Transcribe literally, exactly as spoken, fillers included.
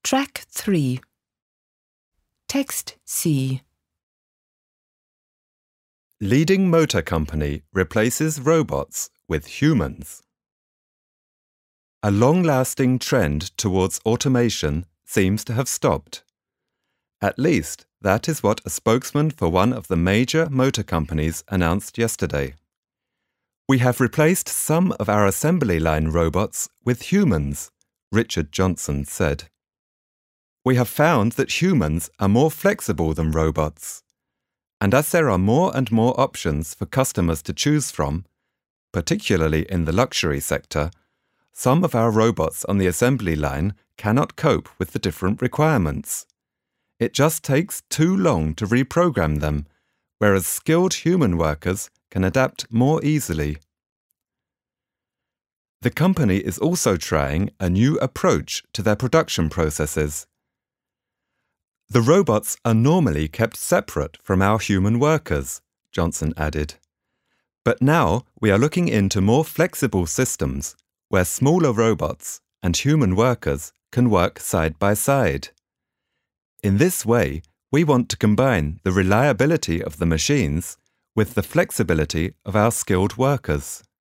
Track three. Text C. Leading motor company replaces robots with humans. A long-lasting trend towards automation seems to have stopped. At least, that is what a spokesman for one of the major motor companies announced yesterday. "We have replaced some of our assembly line robots with humans," Richard Johnson said. "We have found that humans are more flexible than robots. And as there are more and more options for customers to choose from, particularly in the luxury sector, some of our robots on the assembly line cannot cope with the different requirements. It just takes too long to reprogram them, whereas skilled human workers can adapt more easily." The company is also trying a new approach to their production processes. "The robots are normally kept separate from our human workers," Johnson added. "But now we are looking into more flexible systems where smaller robots and human workers can work side by side. In this way, we want to combine the reliability of the machines with the flexibility of our skilled workers."